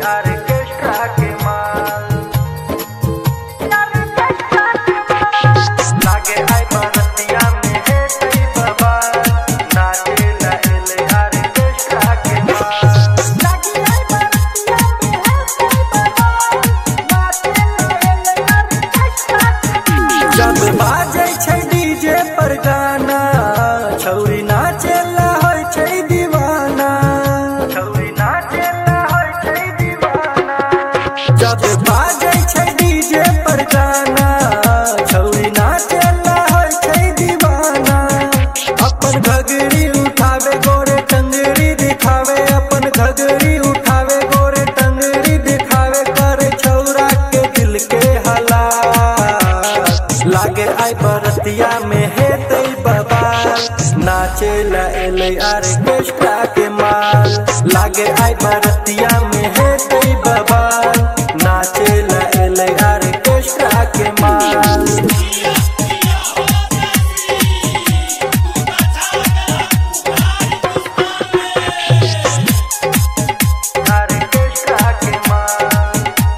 orchestra के माल लागे आई बरतिया में है तई बाबा नाचे लहले ऑर्केस्ट्रा के माल लागे आई बरतिया में है तई बाबा नाचे लहले ऑर्केस्ट्रा के माल जब बाजे छै डीजे पर गाना छौरी नाचेला होय छै दीवाना छौरी नाचेला होय छै दीवाना जब बाजे छै डीजे पर गाना छौरी नाचेला होय छै दीवाना अपन घगरी उठावे गोरे टंगड़ी दिखावे अपन घगरी उठावे गोरे टंगड़ी दिखावे करे छौरा के दिल के हला लागे आई बरतिया में है तई बाबा नाचे लहले ऑर्केस्ट्रा के माल लागे आई बरतिया में है तई बाबा नाचे लहले ऑर्केस्ट्रा के माल ऑर्केस्ट्रा के माल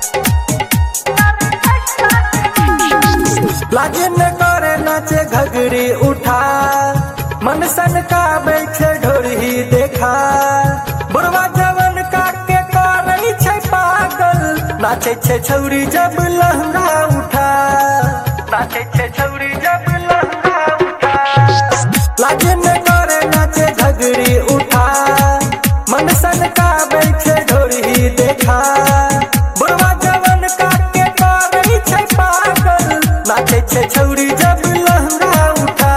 लागे न करे नाचे घगरी उठा मन सन का बैठे ढोरी देखा बुढ़वा जवन का के करे छै पागल नाचे छै छौरी जब लहंगा उठा नाचे छै छौरी जब लहंगा उठा लागे न करे नाचे घगरी उठा मन सन का बैठे ढोरी देखा बुढ़वा जवन का के करे छै पागल नाचे छै छौरी जब लहंगा उठा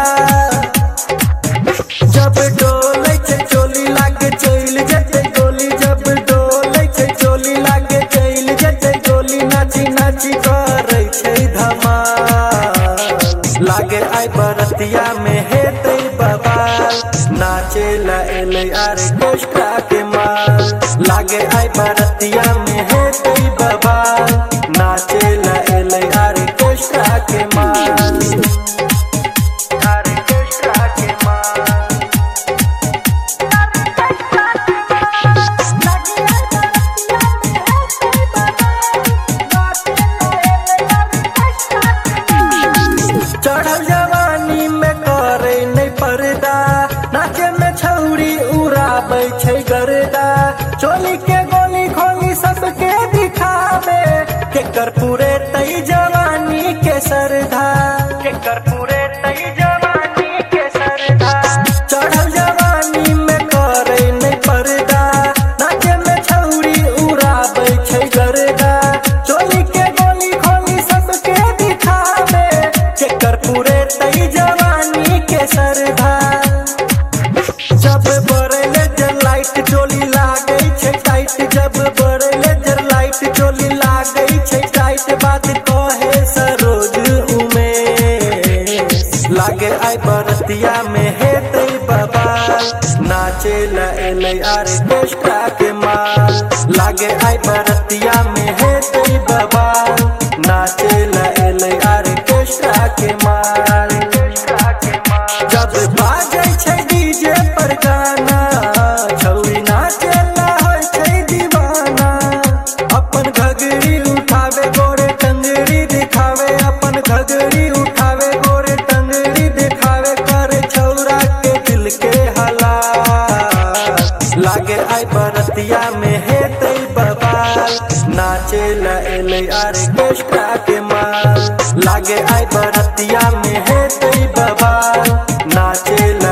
जब डोले छै चोली लागे चल जते गोली जब डोले छै चोली लागे चल जते गोली नाची नाची करे छै धमाल लागे आई बरतिया में है तई बाबा नाचे लहले ऑर्केस्ट्रा के माल लागे आई बरतिया में है तई बाबा नाचे लहले ऑर्केस्ट्रा के माल ऑर्केस्ट्रा के माल चढ़ल जवानी में करे नहीं पर्दा नाचे में छौरी उड़ाबै छै गर्दा चोली के गोली खोली सबके दिखावे के कर्पूरे तई जवानी के सरधा के कर्पूरे तई जवानी के सरधा चढ़ल जवानी में करे नहीं पर्दा नाचे में छौरी उड़ाबै छै गर्दा चोली के गोली खोली सबके दिखावे के कर्पूरे तई जवानी के सरधा जब बरले जर लाइट चोली लागे छै टाइट जब बरले जर लाइट चोली लागे छै टाइट बात कहे सरोज उमेश लागे आई बरतिया में है तई बाबा नाचे लहले ऑर्केस्ट्रा के माल लागे आई बरतिया में है तई बाबा नाचे लहले ऑर्केस्ट्रा के माल जब बाजे छै डीजे पर गाना छौरी नाचेला होय छै दीवाना अपन घगरी उठावे गोरे टंगड़ी दिखावे अपन घगरी उठावे गोरे टंगड़ी दिखावे करे छौरा के दिल के हला लागे आई बरतिया में है तई बाबा नाचे लहले ऑर्केस्ट्रा के माल लागे आई बरतिया में है तई बाबा नाचे